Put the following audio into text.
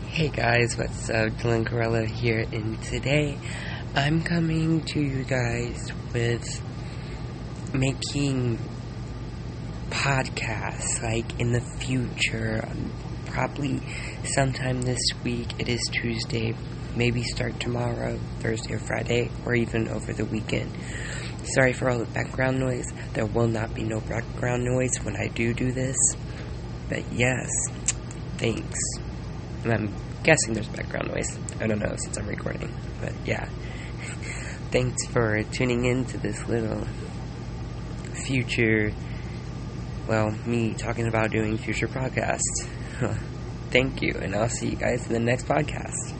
Hey guys, what's up? Dylan Corella here, and today I'm coming to you guys with making podcasts like in the future, probably sometime this week. It is Tuesday, maybe start tomorrow, Thursday or Friday, or even over the weekend. Sorry for all the background noise. There will not be no background noise when I do this, but yes, thanks. And I'm guessing there's background noise. I don't know since I'm recording. But yeah. Thanks for tuning in to this little future, me talking about doing future podcasts. Thank you, and I'll see you guys in the next podcast.